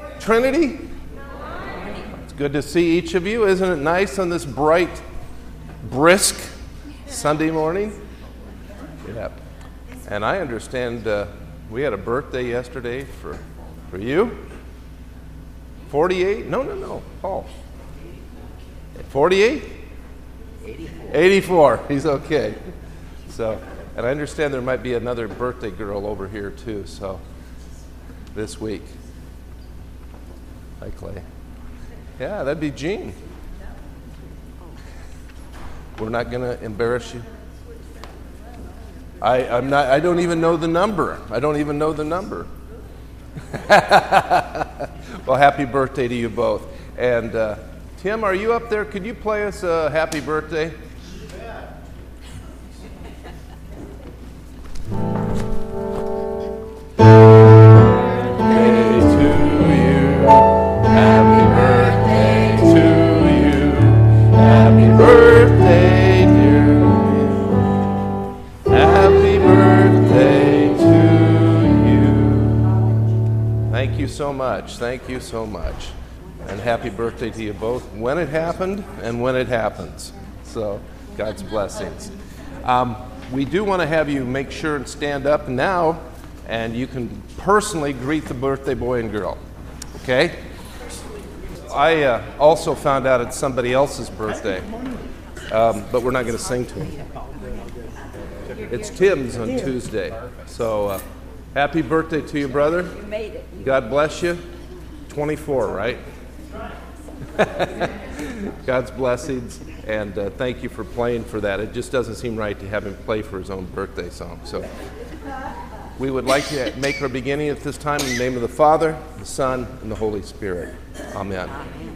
Trinity? It's good to see each of you. Isn't it nice on this bright, brisk Sunday morning? Yeah. And I understand we had a birthday yesterday for you. 48? No. Paul. 48? 84. He's okay. So, and I understand there might be another birthday girl over here too, so this week. Hi, Clay. Yeah, that'd be Jean. We're not going to embarrass you. I'm not. I don't even know the number. Well, happy birthday to you both. And Tim, are you up there? Could you play us a happy birthday? Thank you so much. And happy birthday to you both when it happened and when it happens. So, God's blessings. We do want to have you make sure and stand up now, and you can personally greet the birthday boy and girl. Okay? I also found out it's somebody else's birthday, but we're not going to sing to him. It's Tim's on Tuesday. So, happy birthday to you, brother. You made it. God bless you. 24, right? God's blessings, and thank you for playing for that. It just doesn't seem right to have him play for his own birthday song. So we would like to make our beginning at this time in the name of the Father, the Son, and the Holy Spirit. Amen.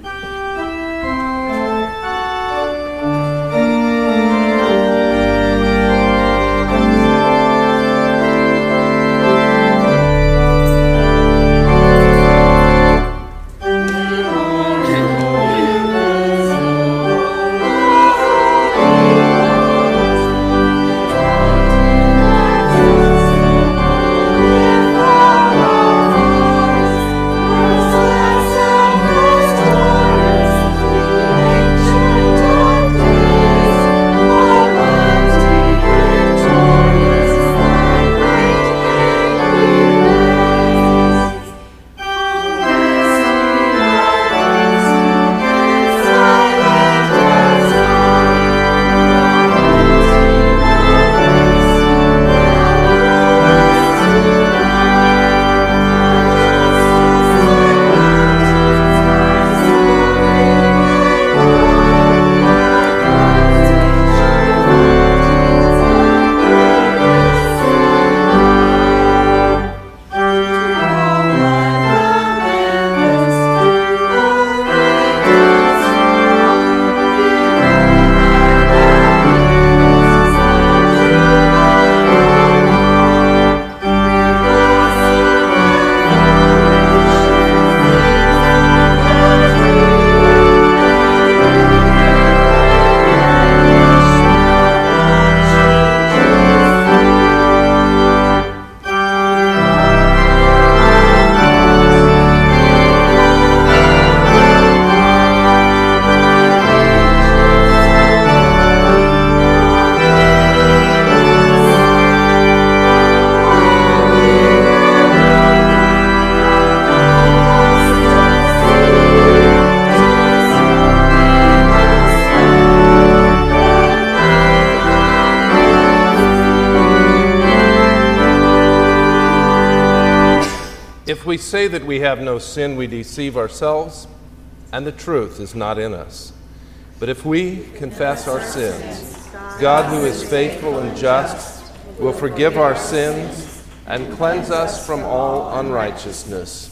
If we say that we have no sin, we deceive ourselves, and the truth is not in us. But if we confess our sins, God, who is faithful and just, will forgive our sins and cleanse us from all unrighteousness.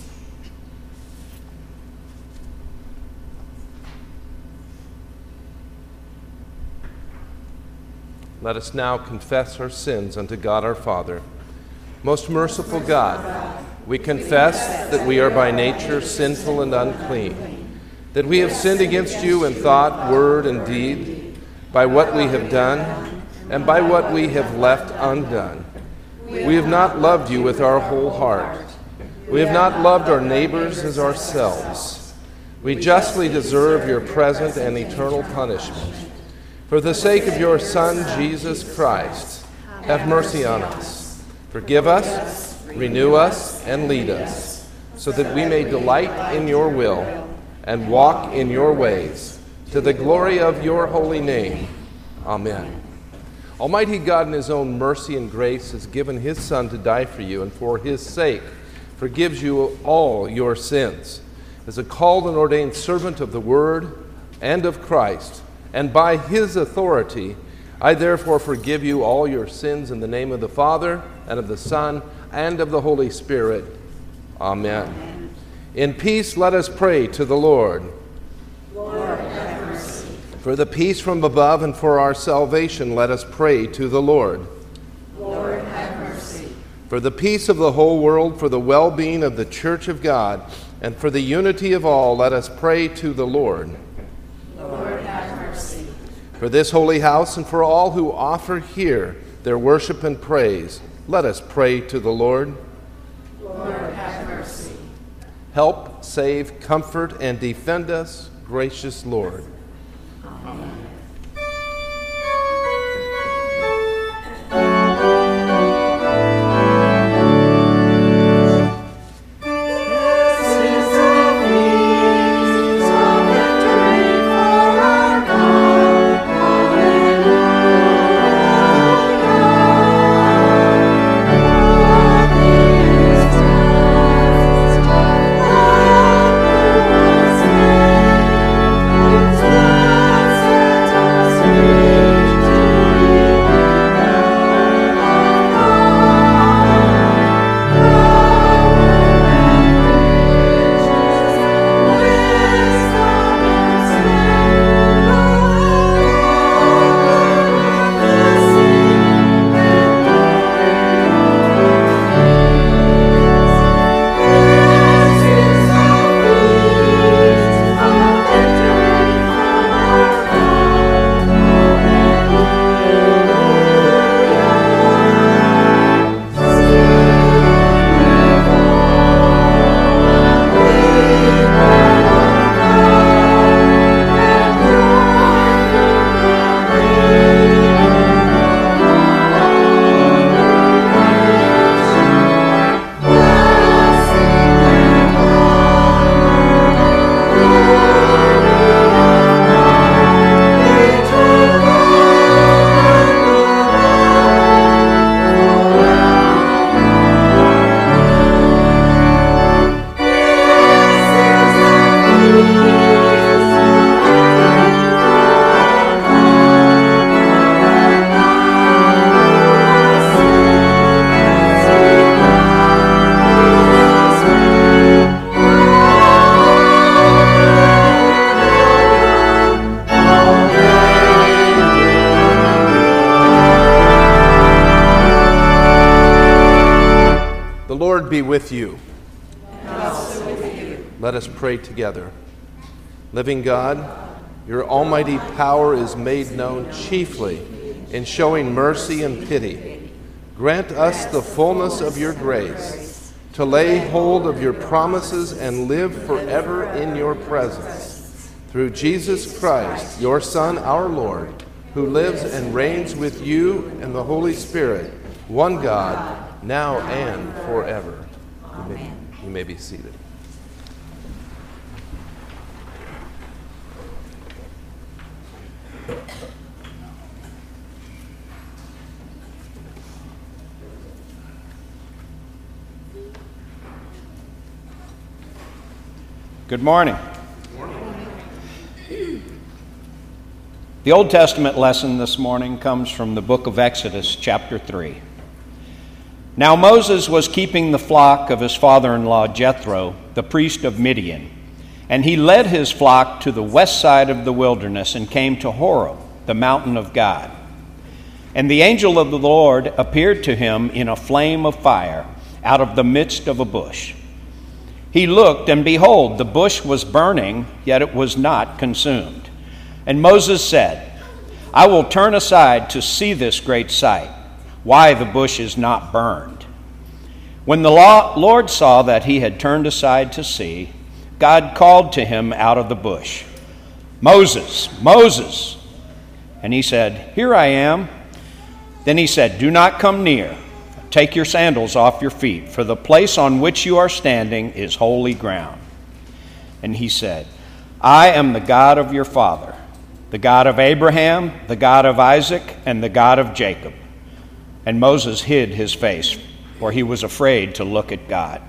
Let us now confess our sins unto God our Father. Most merciful God, we confess that we are by nature sinful and unclean, that we have sinned against you in thought, word, and deed, by what we have done and by what we have left undone. We have not loved you with our whole heart. We have not loved our neighbors as ourselves. We justly deserve your present and eternal punishment. For the sake of your Son, Jesus Christ, have mercy on us. Forgive us, renew us, and lead us, so that we may delight in your will and walk in your ways, to the glory of your holy name. Amen. Almighty God, in his own mercy and grace, has given his Son to die for you, and for his sake forgives you all your sins. As a called and ordained servant of the Word and of Christ, and by his authority, I therefore forgive you all your sins in the name of the Father, and of the Son, and of the Holy Spirit. Amen. In peace let us pray to the Lord. Lord, have mercy. For the peace from above and for our salvation, let us pray to the Lord. Lord, have mercy. For the peace of the whole world, for the well-being of the Church of God, and for the unity of all, let us pray to the Lord. Lord, have mercy. For this holy house and for all who offer here their worship and praise, let us pray to the Lord. Lord, have mercy. Help, save, comfort, and defend us, gracious Lord. Amen. Be with you. And also with you. Let us pray together. Living God, your almighty power is made known chiefly in showing mercy and pity. Grant us the fullness of your grace, to lay hold of your promises and live forever in your presence. Through Jesus Christ, your Son, our Lord, who lives and reigns with you and the Holy Spirit, one God, now and forever. You may be seated. Good morning. The Old Testament lesson this morning comes from the book of Exodus, chapter 3. Now Moses was keeping the flock of his father-in-law Jethro, the priest of Midian, and he led his flock to the west side of the wilderness and came to Horeb, the mountain of God. And the angel of the Lord appeared to him in a flame of fire out of the midst of a bush. He looked, and behold, the bush was burning, yet it was not consumed. And Moses said, I will turn aside to see this great sight, why the bush is not burned. When the Lord saw that he had turned aside to see, God called to him out of the bush, "Moses, Moses!" And he said, "Here I am." Then he said, "Do not come near. Take your sandals off your feet, for the place on which you are standing is holy ground." And he said, "I am the God of your father, the God of Abraham, the God of Isaac, and the God of Jacob." And Moses hid his face, for he was afraid to look at God.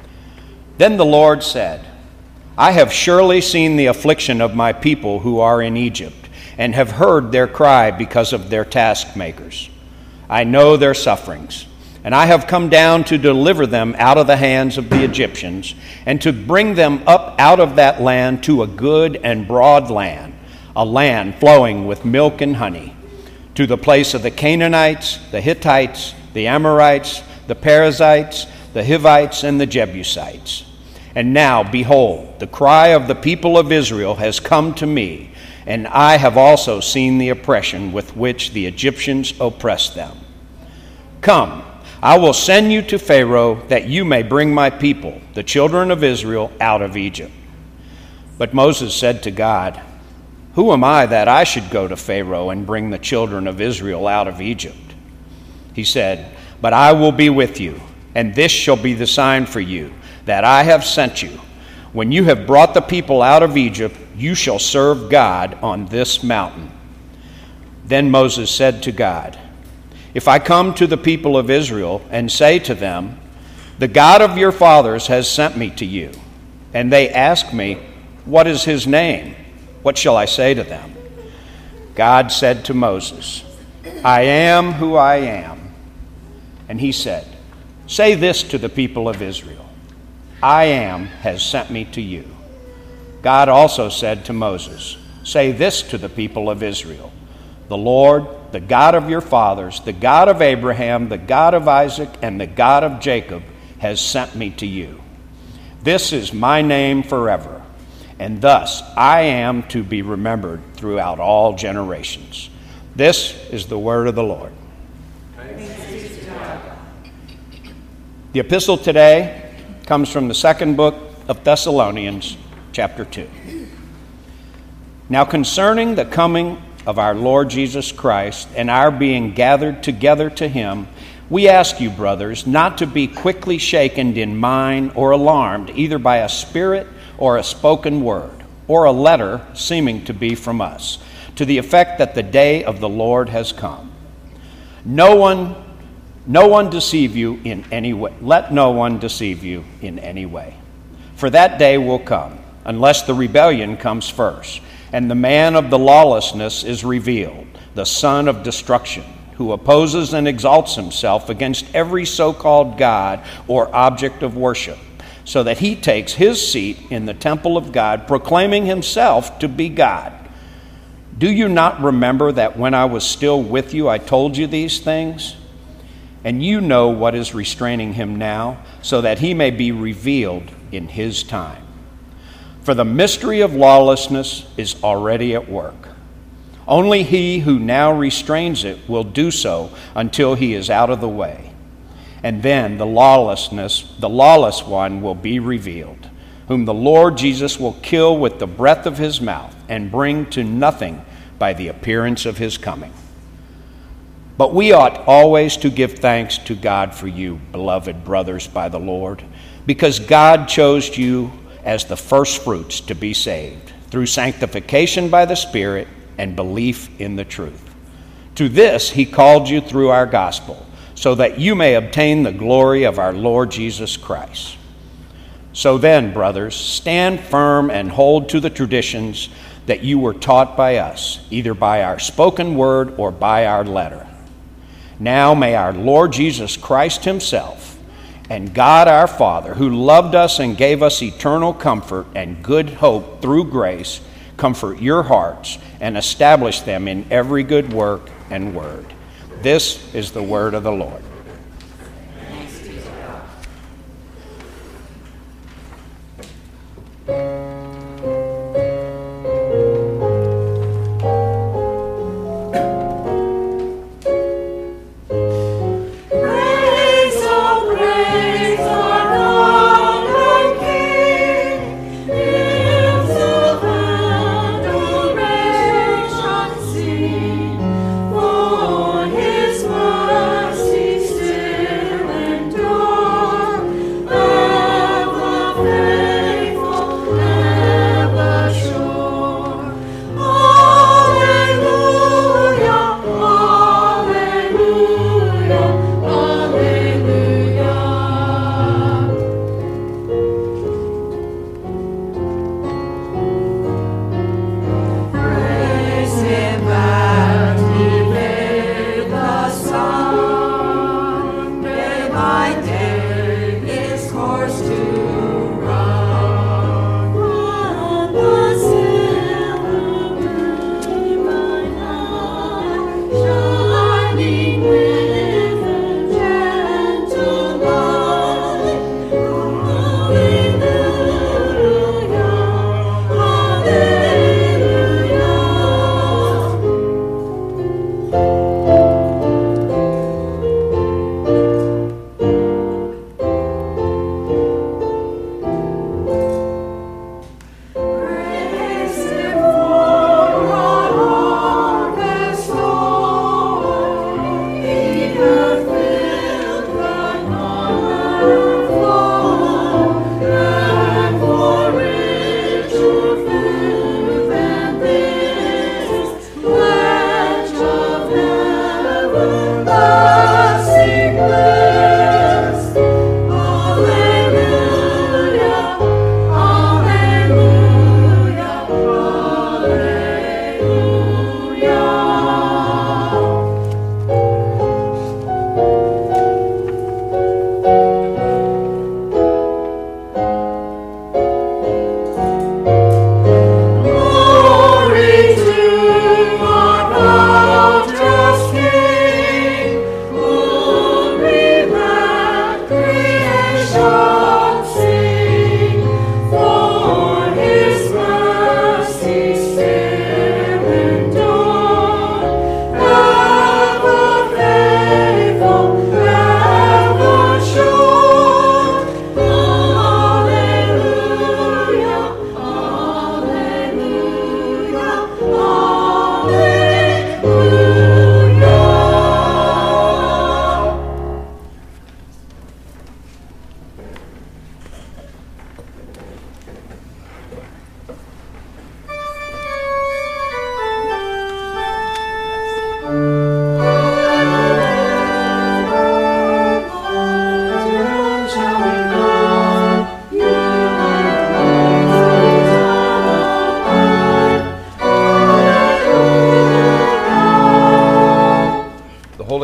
Then the Lord said, "I have surely seen the affliction of my people who are in Egypt, and have heard their cry because of their taskmakers. I know their sufferings, and I have come down to deliver them out of the hands of the Egyptians, and to bring them up out of that land to a good and broad land, a land flowing with milk and honey, to the place of the Canaanites, the Hittites, the Amorites, the Perizzites, the Hivites, and the Jebusites. And now, behold, the cry of the people of Israel has come to me, and I have also seen the oppression with which the Egyptians oppress them. Come, I will send you to Pharaoh, that you may bring my people, the children of Israel, out of Egypt." But Moses said to God, "Who am I that I should go to Pharaoh and bring the children of Israel out of Egypt?" He said, "But I will be with you, and this shall be the sign for you, that I have sent you. When you have brought the people out of Egypt, you shall serve God on this mountain." Then Moses said to God, "If I come to the people of Israel and say to them, 'The God of your fathers has sent me to you,' and they ask me, 'What is his name?' what shall I say to them?" God said to Moses, "I am who I am." And he said, "Say this to the people of Israel, 'I am has sent me to you.'" God also said to Moses, "Say this to the people of Israel, 'The Lord, the God of your fathers, the God of Abraham, the God of Isaac, and the God of Jacob, has sent me to you. This is my name forever, and thus I am to be remembered throughout all generations." This is the word of the Lord. The epistle today comes from the second book of Thessalonians, chapter 2. Now concerning the coming of our Lord Jesus Christ and our being gathered together to him, we ask you, brothers, not to be quickly shaken in mind or alarmed, either by a spirit or a spoken word, or a letter seeming to be from us, to the effect that the day of the Lord has come. No one deceive you in any way. Let no one deceive you in any way. For that day will come, unless the rebellion comes first, and the man of the lawlessness is revealed, the son of destruction, who opposes and exalts himself against every so-called God or object of worship, so that he takes his seat in the temple of God, proclaiming himself to be God. Do you not remember that when I was still with you, I told you these things? And you know what is restraining him now, so that he may be revealed in his time. For the mystery of lawlessness is already at work. Only he who now restrains it will do so until he is out of the way. And then the lawless one will be revealed, whom the Lord Jesus will kill with the breath of his mouth and bring to nothing by the appearance of his coming. But we ought always to give thanks to God for you, beloved brothers by the Lord, because God chose you as the firstfruits to be saved, through sanctification by the Spirit and belief in the truth. To this he called you through our gospel, so that you may obtain the glory of our Lord Jesus Christ. So then, brothers, stand firm and hold to the traditions that you were taught by us, either by our spoken word or by our letter. Now may our Lord Jesus Christ himself and God our Father, who loved us and gave us eternal comfort and good hope through grace, comfort your hearts and establish them in every good work and word. This is the word of the Lord. Praise, oh praise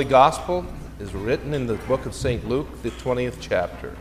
Gospel is written in the book of St. Luke, the 20th chapter.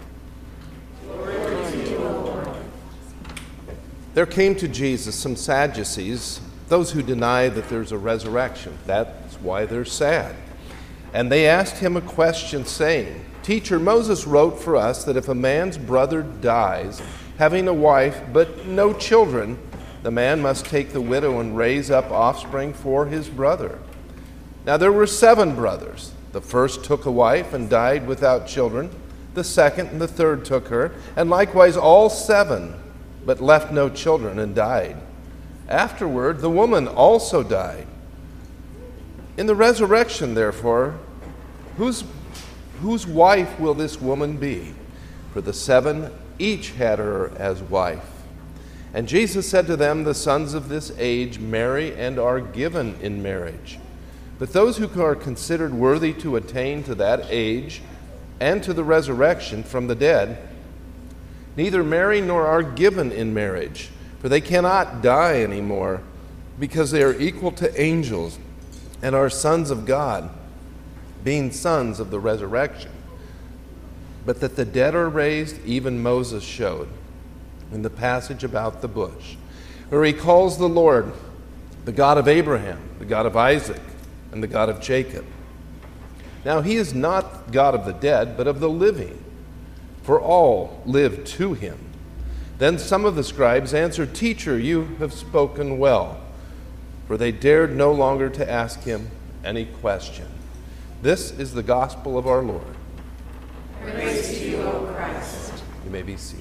There came to Jesus some Sadducees, those who deny that there's a resurrection. That's why they're sad. And they asked him a question, saying, "Teacher, Moses wrote for us that if a man's brother dies, having a wife but no children, the man must take the widow and raise up offspring for his brother. Now there were 7 brothers. The first took a wife and died without children. The second and the third took her, and likewise all 7, but left no children and died. Afterward, the woman also died. In the resurrection, therefore, whose wife will this woman be? For the 7 each had her as wife." And Jesus said to them, "The sons of this age marry and are given in marriage. But those who are considered worthy to attain to that age and to the resurrection from the dead, neither marry nor are given in marriage, for they cannot die anymore, because they are equal to angels and are sons of God, being sons of the resurrection. But that the dead are raised, even Moses showed in the passage about the bush, where he calls the Lord the God of Abraham, the God of Isaac, and the God of Jacob. Now he is not God of the dead, but of the living, for all live to him." Then some of the scribes answered, "Teacher, you have spoken well," for they dared no longer to ask him any question. This is the gospel of our Lord. Praise to you, O Christ. You may be seated.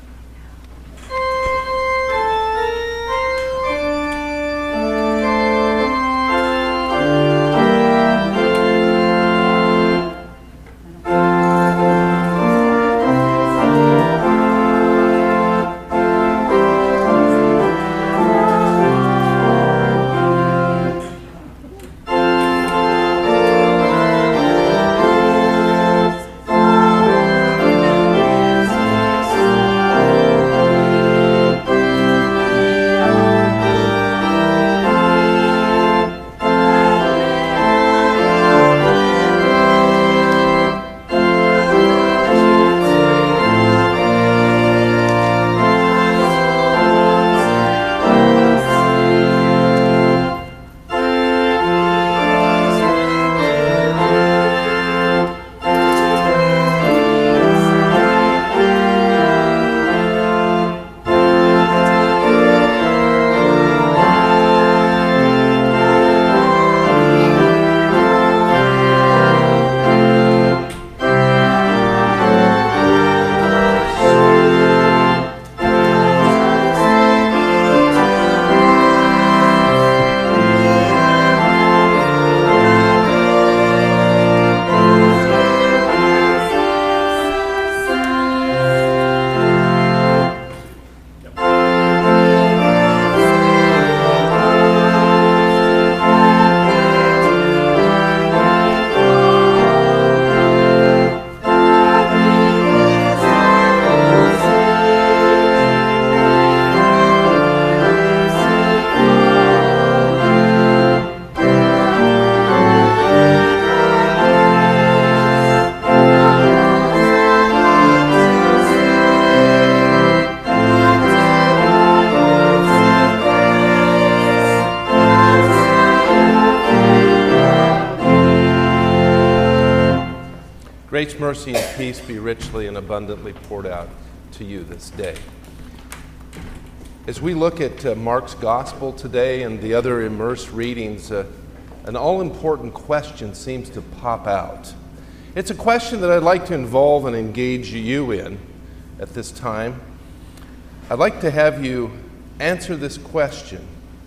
Grace, mercy, and peace be richly and abundantly poured out to you this day. As we look at Mark's Gospel today and the other immersed readings, an all-important question seems to pop out. It's a question that I'd like to involve and engage you in at this time. I'd like to have you answer this question.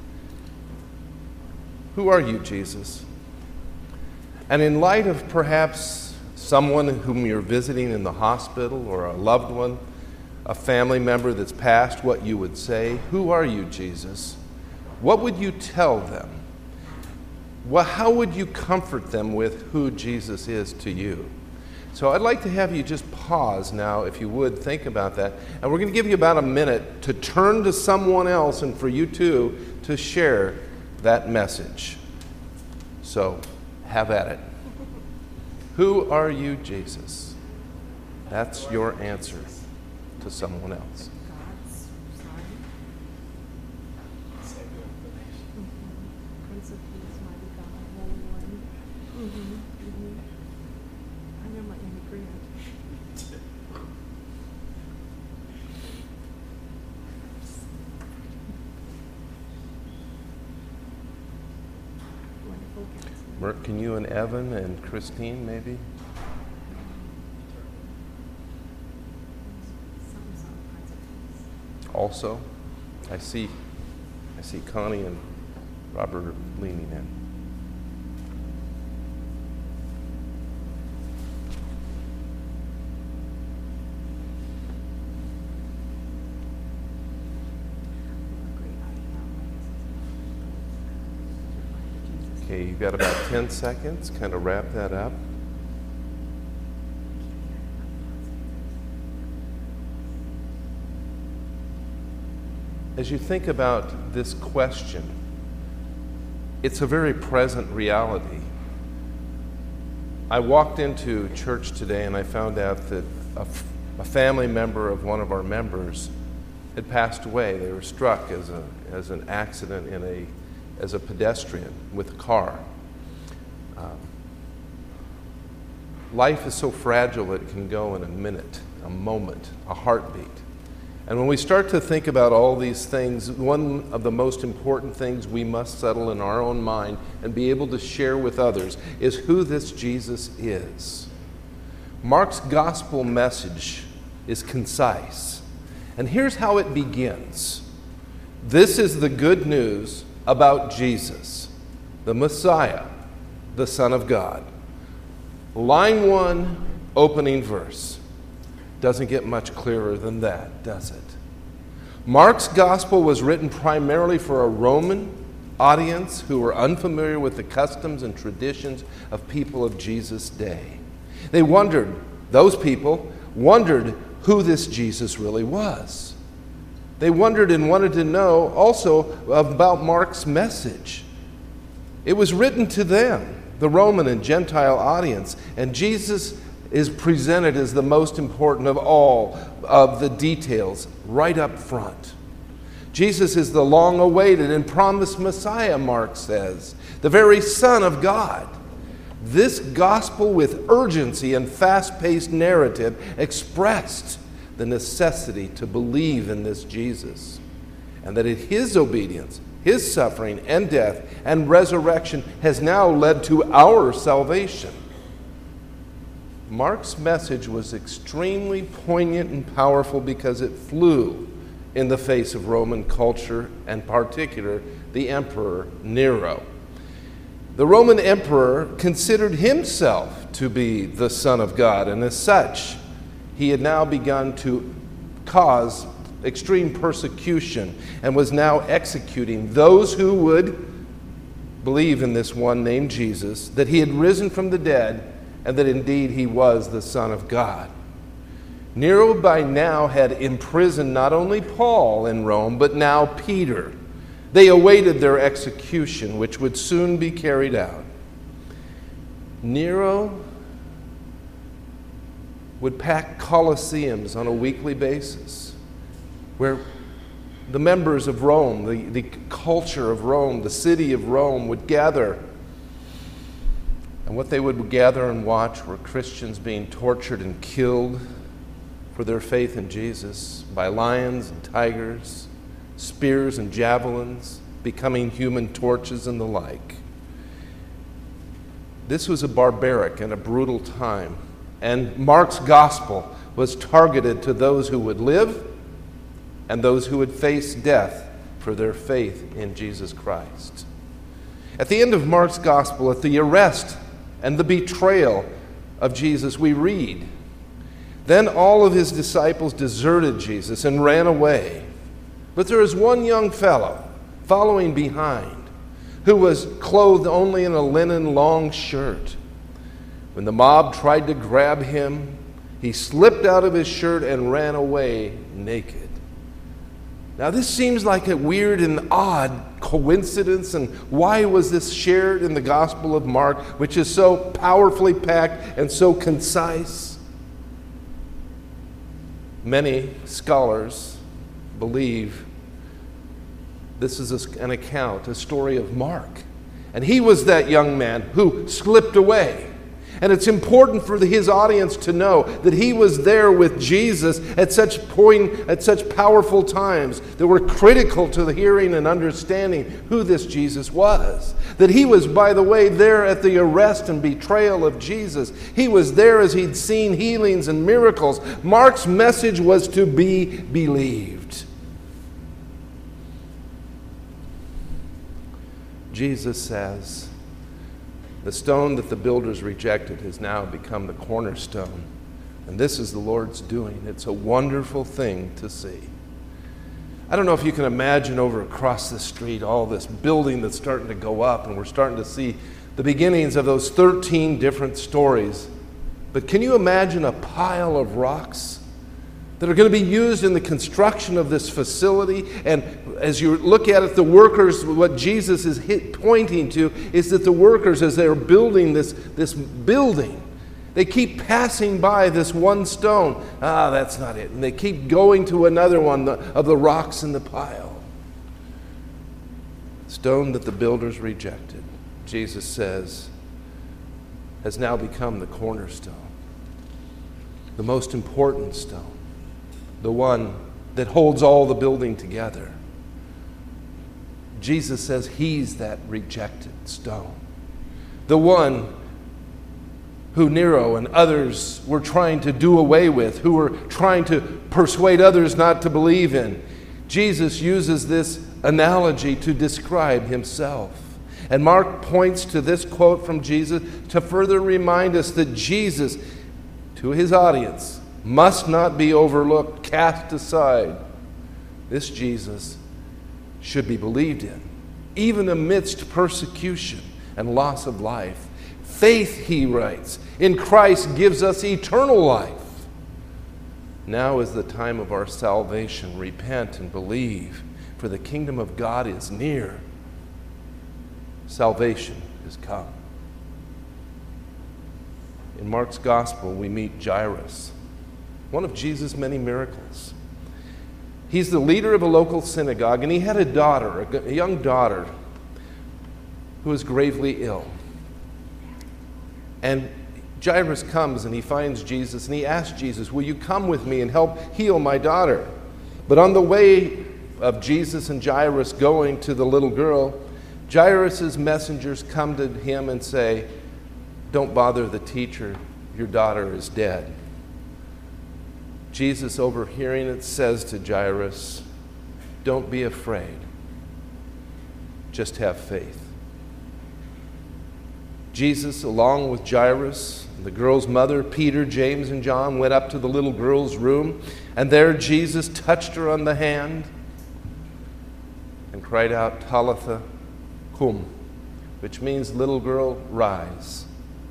Who are you, Jesus? And in light of perhaps someone whom you're visiting in the hospital or a loved one, a family member that's passed, what you would say, who are you, Jesus? What would you tell them? How would you comfort them with who Jesus is to you? So I'd like to have you just pause now, if you would, think about that. And we're going to give you about a minute to turn to someone else and for you too to share that message. So have at it. Who are you, Jesus? That's your answer to someone else. God's Son. Prince of Peace, mighty God, Holy One. I know my Amy Grant. Wonderful counselor. Merck, can you and Evan and Christine maybe? Some Prince of Peace. Also, I see Connie and Robert leaning in. Okay, you've got about 10 seconds. Kind of wrap that up. As you think about this question, it's a very present reality. I walked into church today and I found out that a family member of one of our members had passed away. They were struck as an accident as a pedestrian with a car. Life is so fragile it can go in a minute, a moment, a heartbeat. And when we start to think about all these things, one of the most important things we must settle in our own mind and be able to share with others is who this Jesus is. Mark's gospel message is concise. And here's how it begins. This is the good news about Jesus, the Messiah, the Son of God. Line 1, opening verse. Doesn't get much clearer than that, does it? Mark's gospel was written primarily for a Roman audience who were unfamiliar with the customs and traditions of people of Jesus' day. Those people wondered who this Jesus really was. They wondered and wanted to know also about Mark's message. It was written to them, the Roman and Gentile audience, and Jesus is presented as the most important of all of the details right up front. Jesus is the long-awaited and promised Messiah, Mark says, the very Son of God. This gospel with urgency and fast-paced narrative expressed the necessity to believe in this Jesus, and that his obedience, his suffering and death and resurrection has now led to our salvation. Mark's message was extremely poignant and powerful because it flew in the face of Roman culture, and in particular, the Emperor Nero. The Roman emperor considered himself to be the Son of God, and as such, he had now begun to cause extreme persecution and was now executing those who would believe in this one named Jesus, that he had risen from the dead, and that indeed he was the Son of God. Nero by now had imprisoned not only Paul in Rome, but now Peter. They awaited their execution, which would soon be carried out. Nero would pack colosseums on a weekly basis, where the members of Rome, the culture of Rome, the city of Rome would gather. And what they would gather and watch were Christians being tortured and killed for their faith in Jesus by lions and tigers, spears and javelins, becoming human torches and the like. This was a barbaric and a brutal time, and Mark's gospel was targeted to those who would live and those who would face death for their faith in Jesus Christ. At the end of Mark's gospel, at the arrest and the betrayal of Jesus, we read, "Then all of his disciples deserted Jesus and ran away. But there was one young fellow following behind who was clothed only in a linen long shirt. When the mob tried to grab him, he slipped out of his shirt and ran away naked." Now this seems like a weird and odd coincidence? And why was this shared in the Gospel of Mark, which is so powerfully packed and so concise? Many scholars believe this is an account, a story of Mark. And he was that young man who slipped away. And it's important for his audience to know that he was there with Jesus at such powerful times that were critical to the hearing and understanding who this Jesus was. That he was, by the way, there at the arrest and betrayal of Jesus. He was there as he'd seen healings and miracles. Mark's message was to be believed. Jesus says, the stone that the builders rejected has now become the cornerstone. And this is the Lord's doing. It's a wonderful thing to see. I don't know if you can imagine over across the street all this building that's starting to go up, and we're starting to see the beginnings of those 13 different stories. But can you imagine a pile of rocks that are going to be used in the construction of this facility? And as you look at it, the workers, what Jesus is pointing to is that the workers, as they're building this building, they keep passing by this one stone. That's not it. And they keep going to another one of the rocks in the pile. Stone that the builders rejected, Jesus says, has now become the cornerstone, the most important stone, the one that holds all the building together. Jesus says he's that rejected stone. The one who Nero and others were trying to do away with, who were trying to persuade others not to believe in. Jesus uses this analogy to describe himself. And Mark points to this quote from Jesus to further remind us that Jesus, to his audience, must not be overlooked, cast aside. This Jesus should be believed in, even amidst persecution and loss of life. Faith, he writes, in Christ gives us eternal life. Now is the time of our salvation. Repent and believe, for the kingdom of God is near. Salvation is come. In Mark's gospel, we meet Jairus, one of Jesus' many miracles. He's the leader of a local synagogue, and he had a daughter, a young daughter, who was gravely ill. And Jairus comes and he finds Jesus, and he asks Jesus, will you come with me and help heal my daughter? But on the way of Jesus and Jairus going to the little girl, Jairus' messengers come to him and say, don't bother the teacher, your daughter is dead. Jesus, overhearing it, says to Jairus, don't be afraid, just have faith. Jesus, along with Jairus, the girl's mother, Peter, James, and John, went up to the little girl's room, and there Jesus touched her on the hand and cried out, Talitha cum, which means, little girl, rise.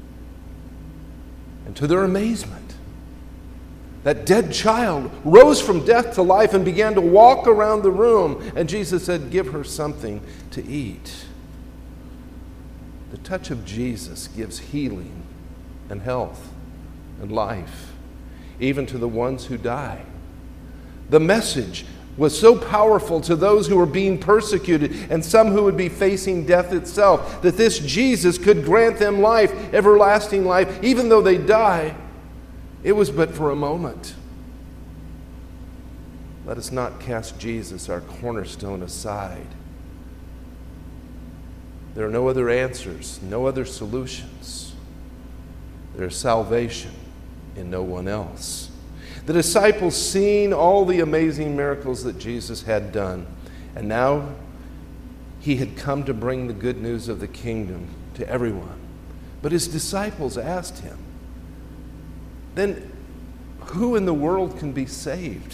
And to their amazement, that dead child rose from death to life and began to walk around the room. And Jesus said, give her something to eat. The touch of Jesus gives healing and health and life, even to the ones who die. The message was so powerful to those who were being persecuted and some who would be facing death itself, that this Jesus could grant them life, everlasting life, even though they die. It was but for a moment. Let us not cast Jesus, our cornerstone, aside. There are no other answers, no other solutions. There is salvation in no one else. The disciples seen all the amazing miracles that Jesus had done, and now he had come to bring the good news of the kingdom to everyone. But his disciples asked him, then who in the world can be saved?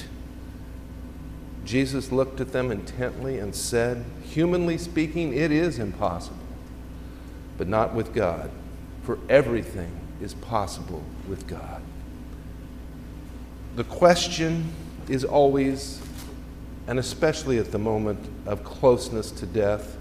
Jesus looked at them intently and said, humanly speaking, it is impossible, but not with God, for everything is possible with God. The question is always, and especially at the moment of closeness to death,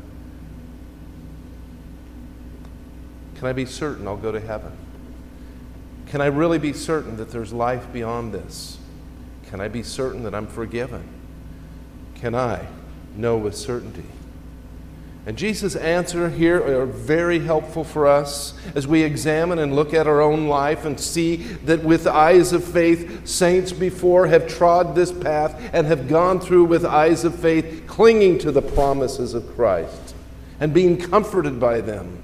can I be certain I'll go to heaven? Can I really be certain that there's life beyond this? Can I be certain that I'm forgiven? Can I know with certainty? And Jesus' answer here are very helpful for us as we examine and look at our own life and see that with eyes of faith, saints before have trod this path and have gone through with eyes of faith, clinging to the promises of Christ and being comforted by them.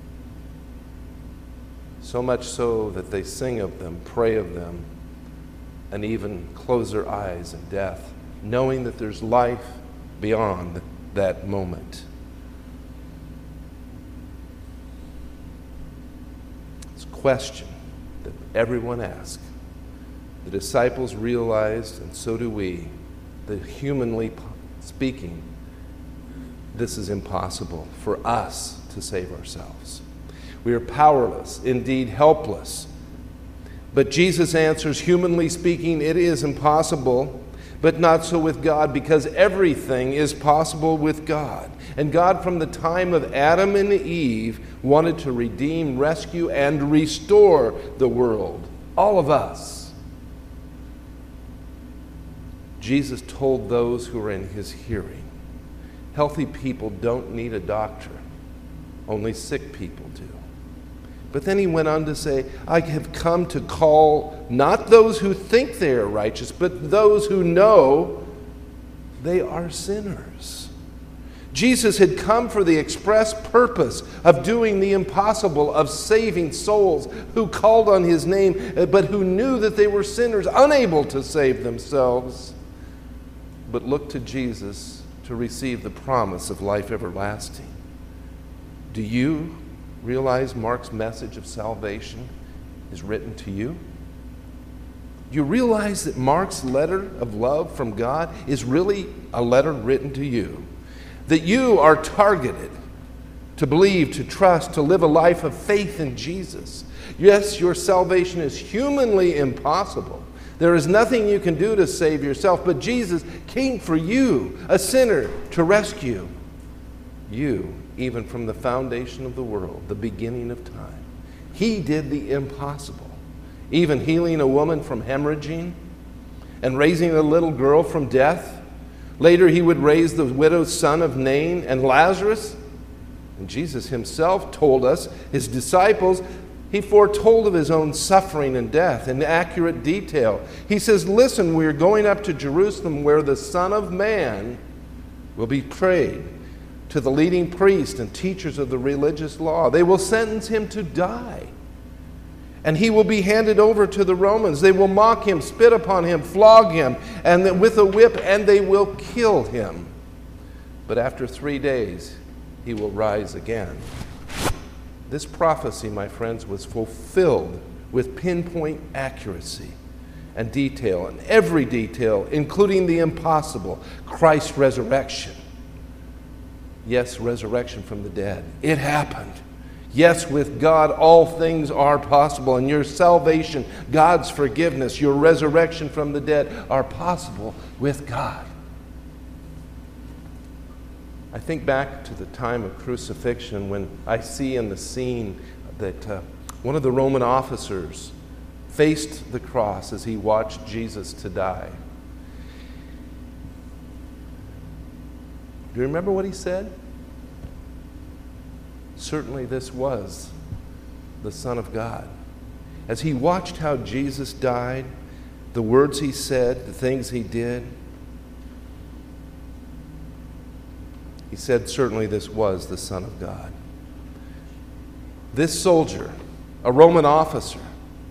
So much so that they sing of them, pray of them, and even close their eyes in death, knowing that there's life beyond that moment. It's a question that everyone asks. The disciples realized, and so do we, that humanly speaking, this is impossible for us to save ourselves. We are powerless, indeed helpless. But Jesus answers, humanly speaking, it is impossible, but not so with God, because everything is possible with God. And God, from the time of Adam and Eve, wanted to redeem, rescue, and restore the world. All of us. Jesus told those who were in his hearing, healthy people don't need a doctor. Only sick people do. But then he went on to say, I have come to call not those who think they are righteous, but those who know they are sinners. Jesus had come for the express purpose of doing the impossible, of saving souls who called on his name, but who knew that they were sinners, unable to save themselves, but looked to Jesus to receive the promise of life everlasting. Do you realize Mark's message of salvation is written to you? Do you realize that Mark's letter of love from God is really a letter written to you? That you are targeted to believe, to trust, to live a life of faith in Jesus. Yes, your salvation is humanly impossible. There is nothing you can do to save yourself, but Jesus came for you, a sinner, to rescue you, even from the foundation of the world, the beginning of time. He did the impossible, even healing a woman from hemorrhaging and raising a little girl from death. Later, he would raise the widow's son of Nain and Lazarus. And Jesus himself told us, his disciples, he foretold of his own suffering and death in accurate detail. He says, listen, we're going up to Jerusalem where the Son of Man will be betrayed to the leading priests and teachers of the religious law. They will sentence him to die. And he will be handed over to the Romans. They will mock him, spit upon him, flog him, and then with a whip, and they will kill him. But after 3 days, he will rise again. This prophecy, my friends, was fulfilled with pinpoint accuracy and detail, and every detail, including the impossible, Christ's resurrection. Yes, resurrection from the dead. It happened. Yes, with God all things are possible, and your salvation, God's forgiveness, your resurrection from the dead are possible with God. I think back to the time of crucifixion when I see in the scene that one of the Roman officers faced the cross as he watched Jesus to die. Do you remember what he said? Certainly this was the Son of God. As he watched how Jesus died, the words he said, the things he did, he said, certainly this was the Son of God. This soldier, a Roman officer,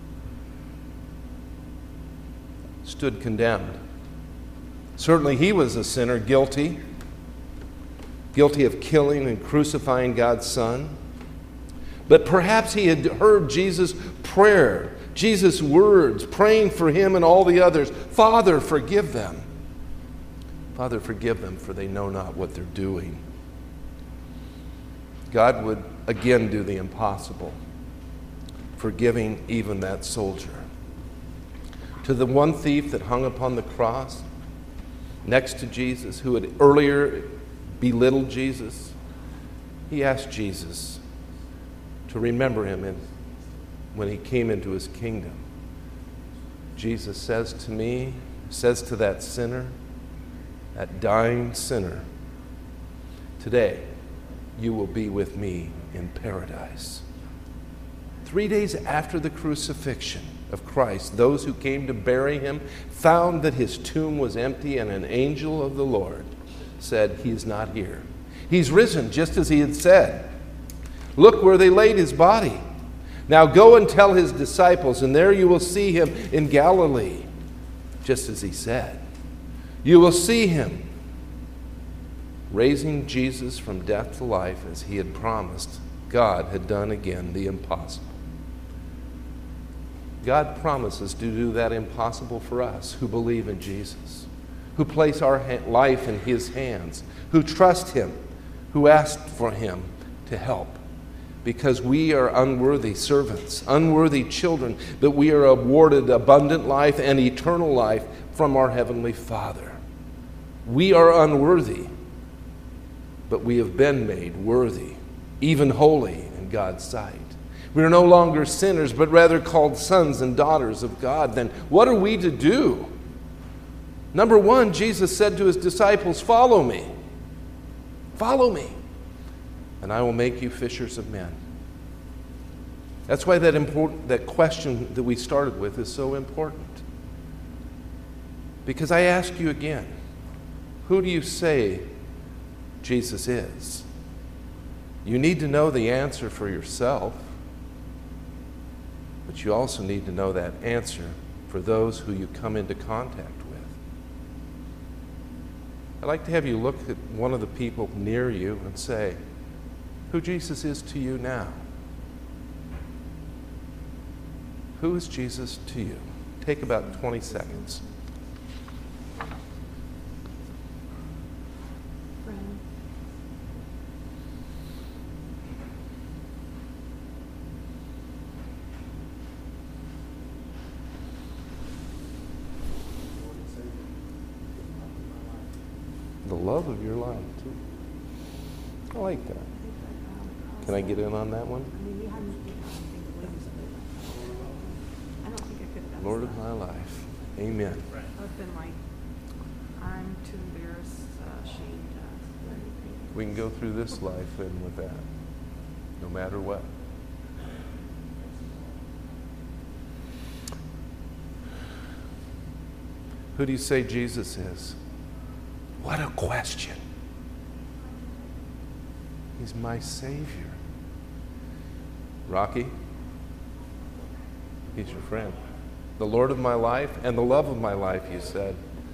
stood condemned. Certainly he was a sinner, guilty of killing and crucifying God's Son. But perhaps he had heard Jesus' prayer, Jesus' words, praying for him and all the others. Father, forgive them. Father, forgive them, for they know not what they're doing. God would again do the impossible, forgiving even that soldier. To the one thief that hung upon the cross, next to Jesus, who had earlier belittled Jesus, he asked Jesus to remember him when he came into his kingdom. Jesus says to that sinner, that dying sinner, today you will be with me in paradise. 3 days after the crucifixion of Christ, those who came to bury him found that his tomb was empty, and an angel of the Lord said, "He is not here. He's risen, just as he had said. Look where they laid his body. Now go and tell his disciples, and there you will see him in Galilee, just as he said." You will see him raising Jesus from death to life as he had promised. God had done again the impossible. God promises to do that impossible for us who believe in Jesus, who place our life in his hands, who trust him, who ask for him to help. Because we are unworthy servants, unworthy children, but we are awarded abundant life and eternal life from our Heavenly Father. We are unworthy, but we have been made worthy, even holy in God's sight. We are no longer sinners, but rather called sons and daughters of God. Then what are we to do? Number one, Jesus said to his disciples, "Follow me. Follow me, and I will make you fishers of men." That's why that question that we started with is so important. Because I ask you again, who do you say Jesus is? You need to know the answer for yourself, but you also need to know that answer for those who you come into contact with. I'd like to have you look at one of the people near you and say who Jesus is to you now. Who is Jesus to you? Take about 20 seconds. Friend. The love of your life, too. I like that. Can I get in on that one? I mean, we hadn't, I don't think I could have done Lord this. of my life. Amen. I've been like, I'm too embarrassed, ashamed to do anything. We can go through this life and with that, no matter what. Who do you say Jesus is? What a question. He's my Savior. Rocky, he's your friend. The Lord of my life and the love of my life, you said.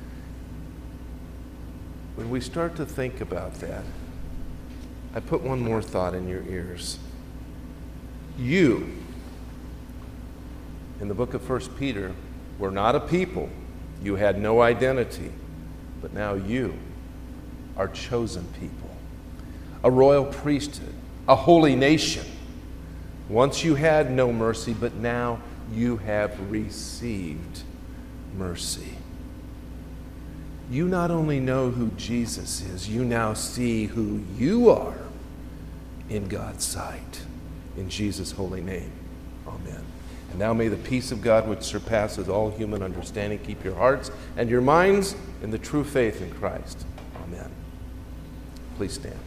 When we start to think about that, I put one more thought in your ears. You, in the book of 1 Peter, were not a people. You had no identity. But now you are chosen people, a royal priesthood, a holy nation. Once you had no mercy, but now you have received mercy. You not only know who Jesus is, you now see who you are in God's sight. In Jesus' holy name, amen. And now may the peace of God, which surpasses all human understanding, keep your hearts and your minds in the true faith in Christ. Amen. Please stand.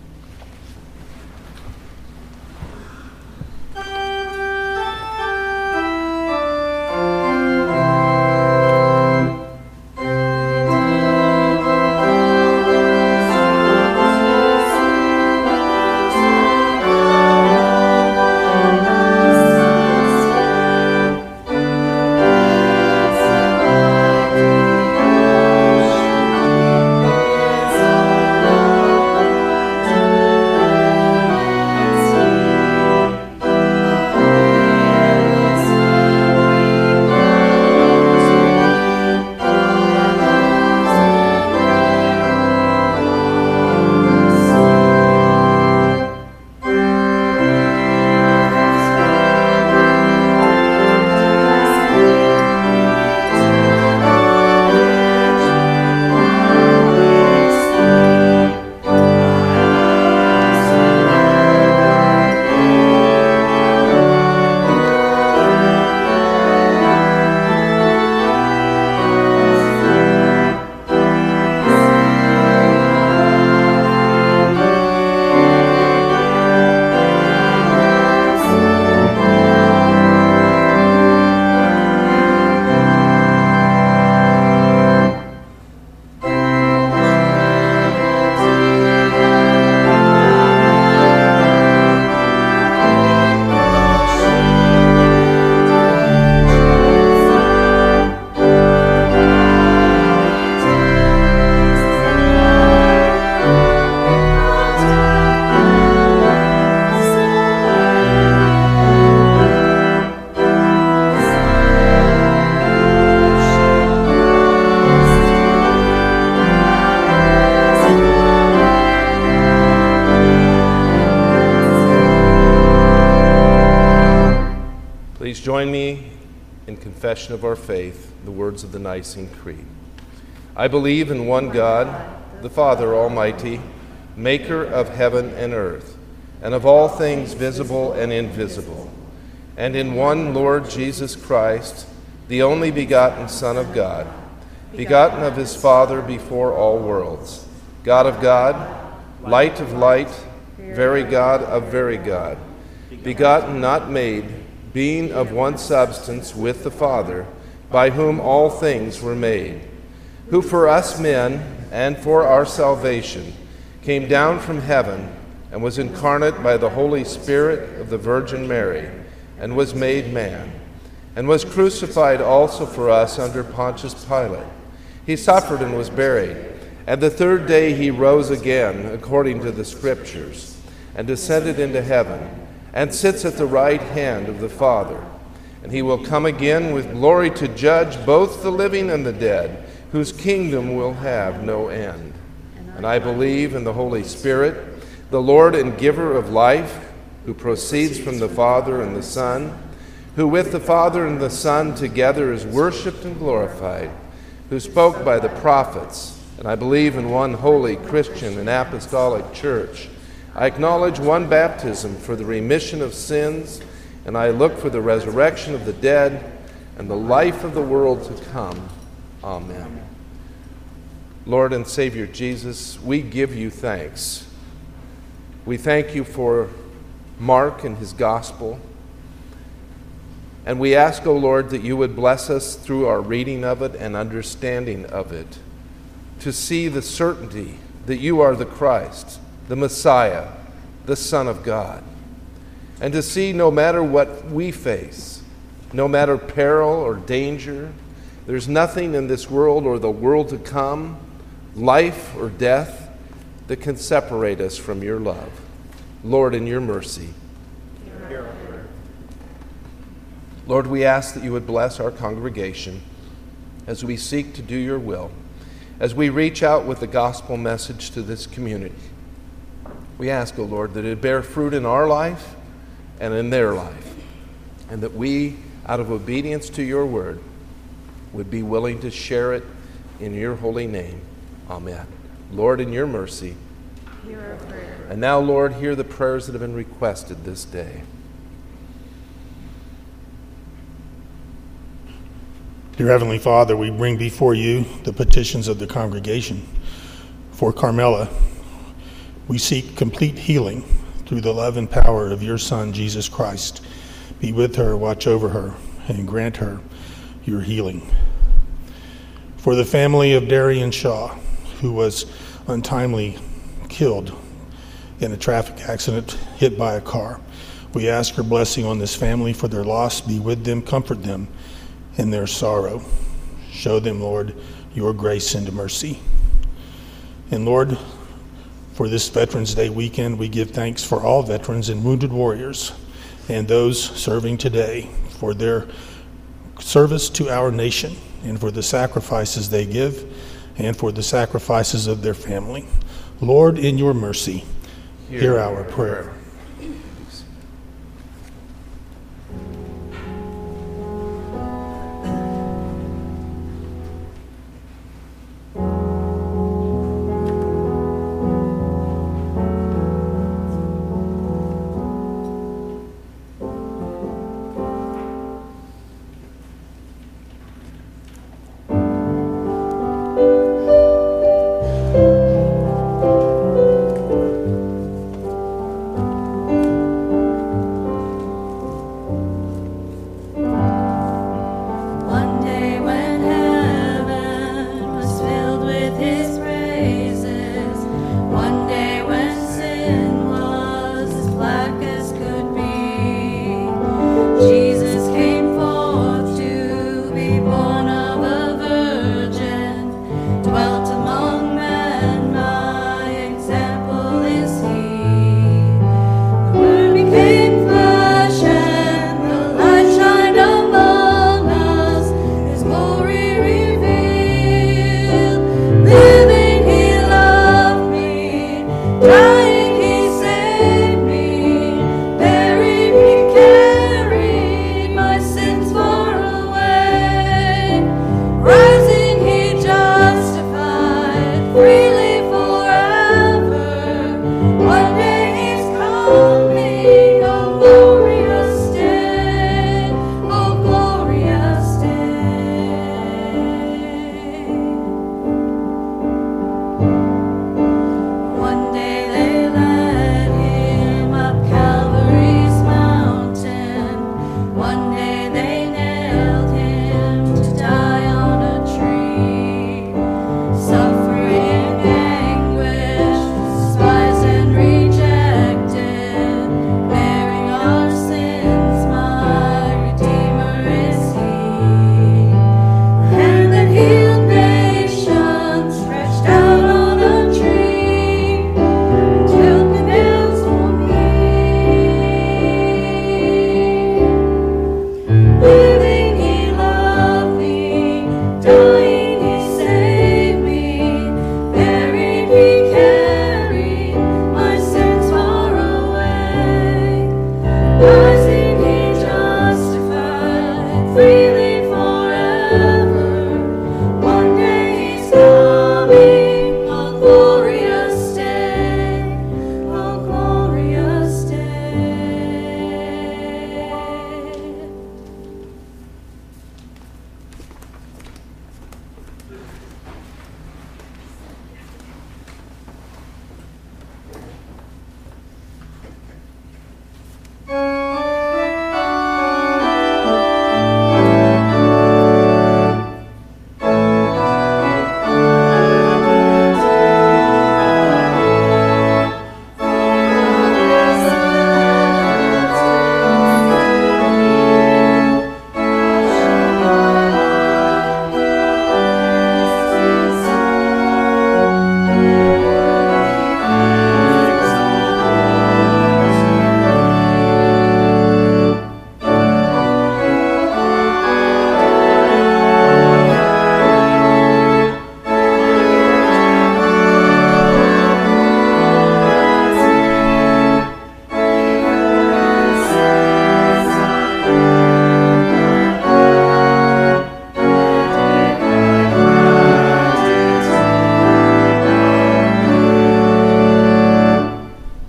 Please join me in confession of our faith, the words of the Nicene Creed. I believe in one God, the Father Almighty, maker of heaven and earth, and of all things visible and invisible, and in one Lord Jesus Christ, the only begotten Son of God, begotten of his Father before all worlds, God of God, light of light, very God of very God, begotten, not made, being of one substance with the Father, by whom all things were made, who for us men and for our salvation came down from heaven and was incarnate by the Holy Spirit of the Virgin Mary, and was made man, and was crucified also for us under Pontius Pilate. He suffered and was buried, and the third day he rose again, according to the Scriptures, and descended into heaven, and sits at the right hand of the Father. And he will come again with glory to judge both the living and the dead, whose kingdom will have no end. And I believe in the Holy Spirit, the Lord and giver of life, who proceeds from the Father and the Son, who with the Father and the Son together is worshipped and glorified, who spoke by the prophets. And I believe in one holy Christian and apostolic church. I acknowledge one baptism for the remission of sins, and I look for the resurrection of the dead and the life of the world to come. Amen. Lord and Savior Jesus, we give you thanks. We thank you for Mark and his gospel. And we ask, O Lord, that you would bless us through our reading of it and understanding of it, to see the certainty that you are the Christ, the Messiah, the Son of God. And to see no matter what we face, no matter peril or danger, there's nothing in this world or the world to come, life or death, that can separate us from your love. Lord, in your mercy. Lord, we ask that you would bless our congregation as we seek to do your will, as we reach out with the gospel message to this community. We ask, O Lord, that it bear fruit in our life and in their life, and that we, out of obedience to your word, would be willing to share it in your holy name. Amen. Lord, in your mercy. Hear our prayer. And now, Lord, hear the prayers that have been requested this day. Dear Heavenly Father, we bring before you the petitions of the congregation. For Carmela, we seek complete healing through the love and power of your Son, Jesus Christ. Be with her, watch over her, and grant her your healing. For the family of Darian Shaw, who was untimely killed in a traffic accident, hit by a car, we ask your blessing on this family for their loss. Be with them, comfort them in their sorrow. Show them, Lord, your grace and mercy. And Lord, for this Veterans Day weekend, we give thanks for all veterans and wounded warriors and those serving today for their service to our nation and for the sacrifices they give and for the sacrifices of their family. Lord, in your mercy, hear our prayer.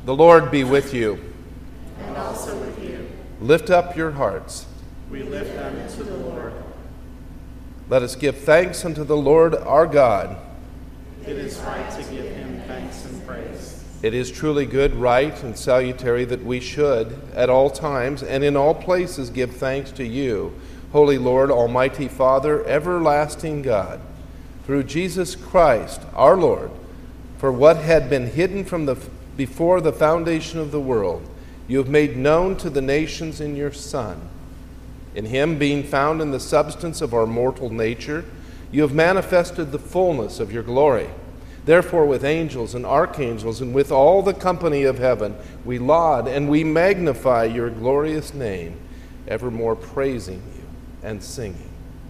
The Lord be with you. And also with you. Lift up your hearts. We lift them to the Lord. Let us give thanks unto the Lord our God. It is right to give him thanks and praise. It is truly good, right, and salutary that we should, at all times and in all places, give thanks to you, Holy Lord, Almighty Father, everlasting God, through Jesus Christ our Lord, for what had been hidden from before the foundation of the world, you have made known to the nations in your Son. In him, being found in the substance of our mortal nature, you have manifested the fullness of your glory. Therefore, with angels and archangels and with all the company of heaven, we laud and we magnify your glorious name, evermore praising you and singing.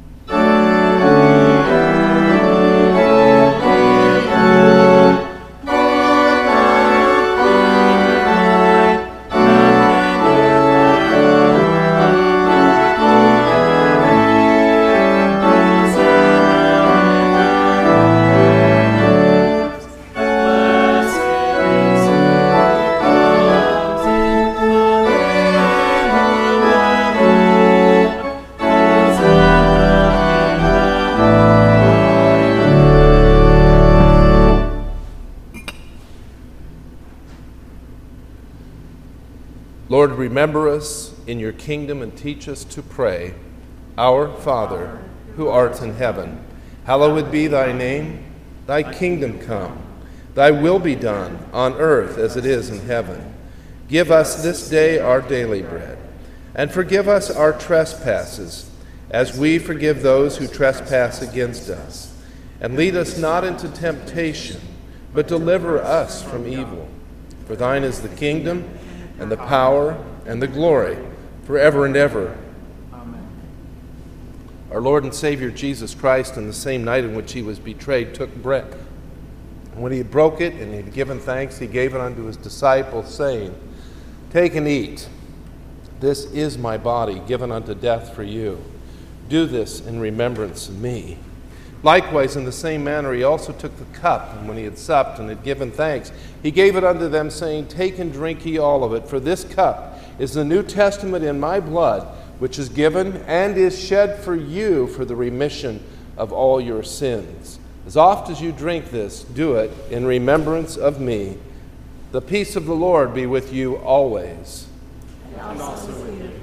Lord, remember us in your kingdom and teach us to pray. Our Father, who art in heaven, hallowed be thy name. Thy kingdom come. Thy will be done on earth as it is in heaven. Give us this day our daily bread, and forgive us our trespasses, as we forgive those who trespass against us. And lead us not into temptation, but deliver us from evil. For thine is the kingdom, and the power, and the glory, forever and ever. Amen. Our Lord and Savior Jesus Christ, in the same night in which he was betrayed, took bread. And when he had broke it and he had given thanks, he gave it unto his disciples, saying, Take and eat. This is my body, given unto death for you. Do this in remembrance of me. Likewise, in the same manner, he also took the cup, and when he had supped and had given thanks, he gave it unto them, saying, Take and drink ye all of it, for this cup is the New Testament in my blood, which is given and is shed for you for the remission of all your sins. As oft as you drink this, do it in remembrance of me. The peace of the Lord be with you always. And also with you.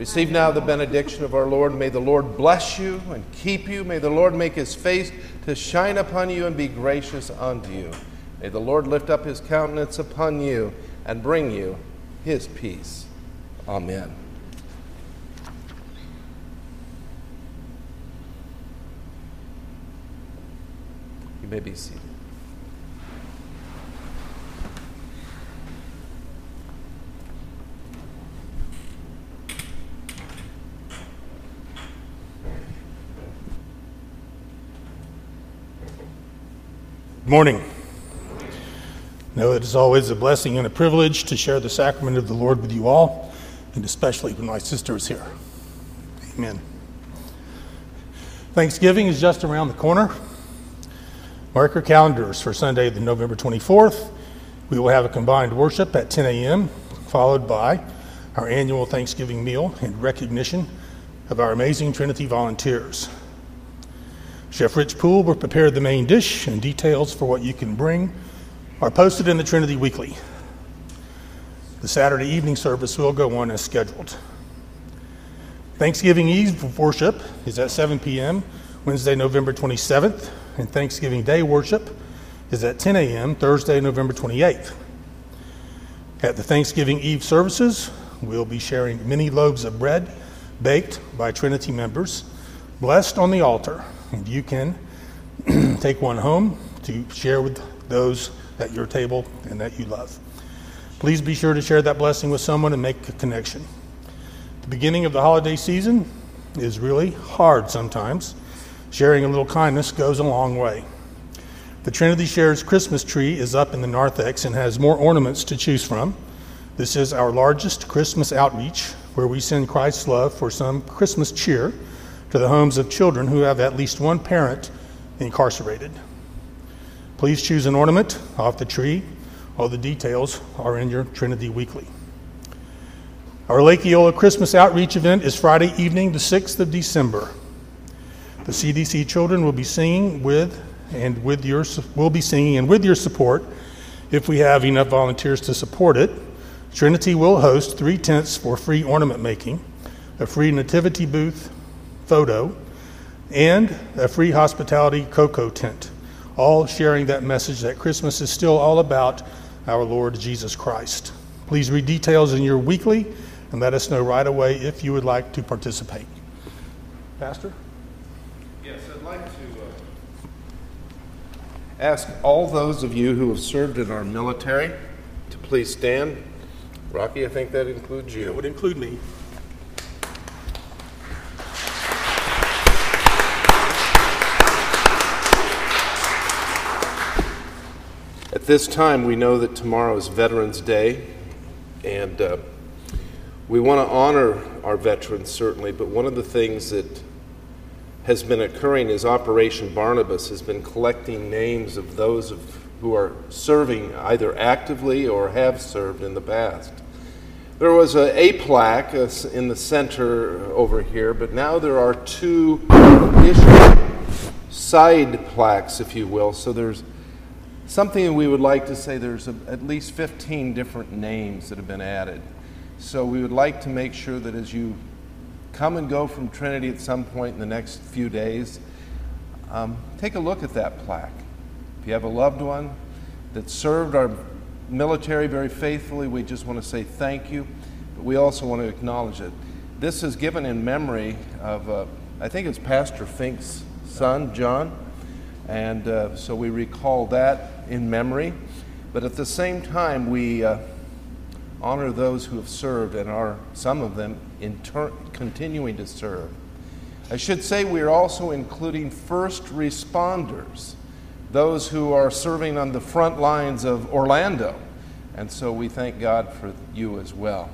Receive now the benediction of our Lord. May the Lord bless you and keep you. May the Lord make his face to shine upon you and be gracious unto you. May the Lord lift up his countenance upon you and bring you his peace. Amen. You may be seated. Good morning. Know it is always a blessing and a privilege to share the sacrament of the Lord with you all, and especially when my sister is here. Amen. Thanksgiving is just around the corner. Mark your calendars for Sunday, the November 24th. We will have a combined worship at 10 a.m., followed by our annual Thanksgiving meal in recognition of our amazing Trinity volunteers. Chef Rich Poole will prepare the main dish, and details for what you can bring are posted in the Trinity Weekly. The Saturday evening service will go on as scheduled. Thanksgiving Eve worship is at 7 p.m. Wednesday, November 27th, and Thanksgiving Day worship is at 10 a.m. Thursday, November 28th. At the Thanksgiving Eve services, we'll be sharing many loaves of bread baked by Trinity members, blessed on the altar, and you can take one home to share with those at your table and that you love. Please be sure to share that blessing with someone and make a connection. The beginning of the holiday season is really hard sometimes. Sharing a little kindness goes a long way. The Trinity Shares Christmas tree is up in the narthex and has more ornaments to choose from. This is our largest Christmas outreach, where we send Christ's love for some Christmas cheer to the homes of children who have at least one parent incarcerated. Please choose an ornament off the tree. All the details are in your Trinity Weekly. Our Lake Eola Christmas outreach event is Friday evening, the 6th of December. The CDC children will be singing with your support, if we have enough volunteers to support it. Trinity will host 3 tents for free ornament making, a free nativity booth, photo, and a free hospitality cocoa tent, all sharing that message that Christmas is still all about our Lord Jesus Christ. Please read details in your weekly and let us know right away if you would like to participate. Pastor? Yes, I'd like to ask all those of you who have served in our military to please stand. Rocky, I think that includes you. It would include me. At this time, we know that tomorrow is Veterans Day, and we want to honor our veterans, certainly, but one of the things that has been occurring is Operation Barnabas has been collecting names of those who are serving either actively or have served in the past. There was a plaque in the center over here, but now there are 2 additional side plaques, if you will. So there's something we would like to say. There's at least 15 different names that have been added. So we would like to make sure that as you come and go from Trinity at some point in the next few days, take a look at that plaque. If you have a loved one that served our military very faithfully, we just want to say thank you, but we also want to acknowledge it. This is given in memory of, I think it's Pastor Fink's son, John, and so we recall that in memory, but at the same time we honor those who have served and are, some of them, continuing to serve. I should say we are also including first responders, those who are serving on the front lines of Orlando. And so we thank God for you as well.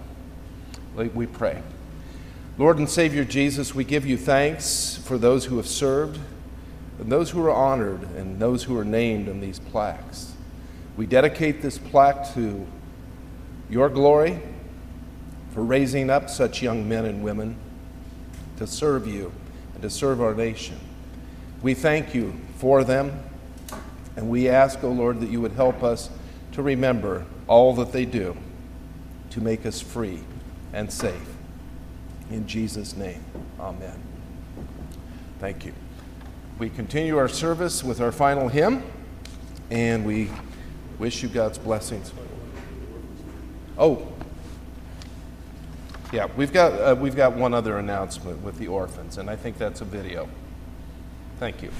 We pray. Lord and Savior Jesus, we give you thanks for those who have served, and those who are honored, and those who are named on these plaques. We dedicate this plaque to your glory, for raising up such young men and women to serve you and to serve our nation. We thank you for them, and we ask, O Lord, that you would help us to remember all that they do to make us free and safe. In Jesus' name, amen. Thank you. We continue our service with our final hymn, and we wish you God's blessings. Oh, yeah, we've got one other announcement with the orphans, and I think that's a video. Thank you.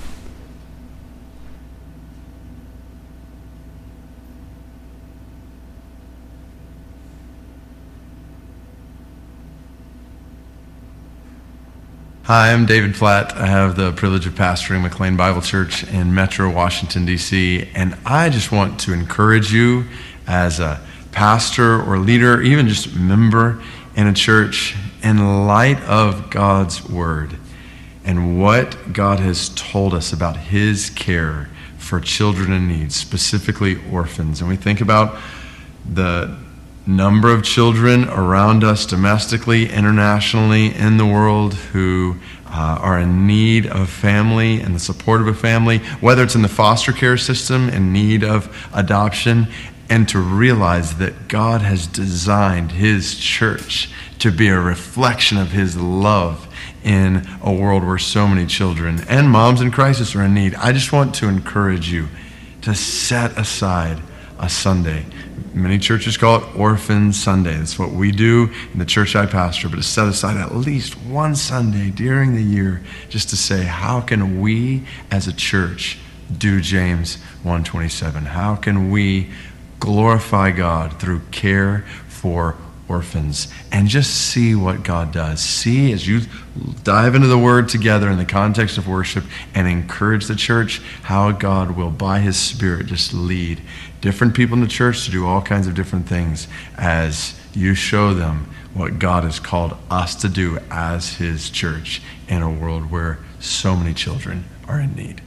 Hi, I'm David Platt. I have the privilege of pastoring McLean Bible Church in Metro Washington, D.C., and I just want to encourage you as a pastor or leader, even just member in a church, in light of God's Word and what God has told us about His care for children in need, specifically orphans. And we think about the number of children around us domestically, internationally, in the world who are in need of family and the support of a family, whether it's in the foster care system, in need of adoption, and to realize that God has designed His church to be a reflection of His love in a world where so many children and moms in crisis are in need. I just want to encourage you to set aside a Sunday. Many churches call it Orphan Sunday. That's what we do in the church I pastor, but to set aside at least one Sunday during the year just to say, how can we as a church do James 1:27? How can we glorify God through care for orphans, and just see what God does. See, as you dive into the Word together in the context of worship and encourage the church, how God will, by His Spirit, just lead different people in the church to do all kinds of different things as you show them what God has called us to do as His church in a world where so many children are in need.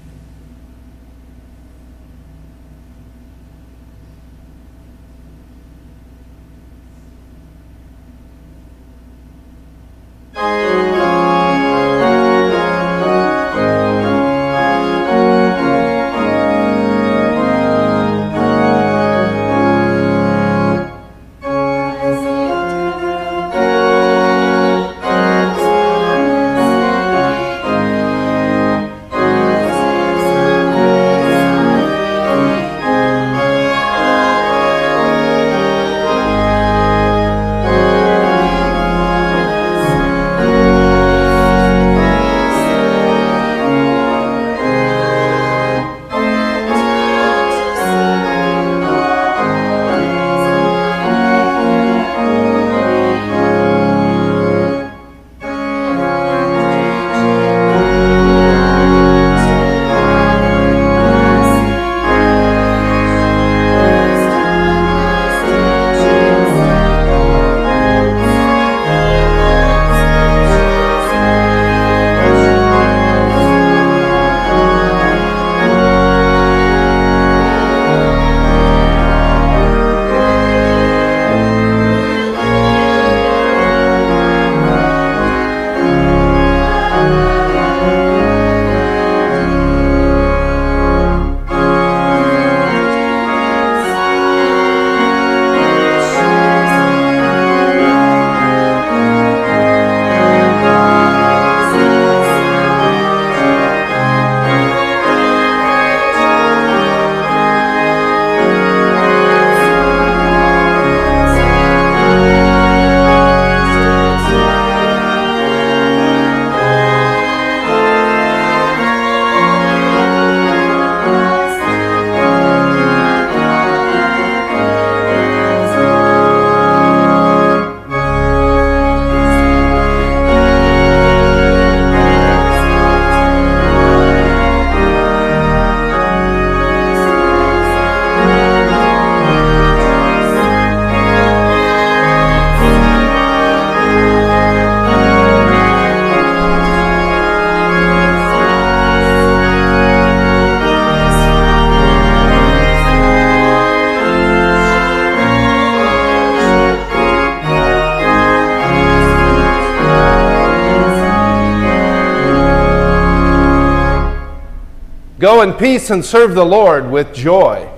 Go in peace and serve the Lord with joy.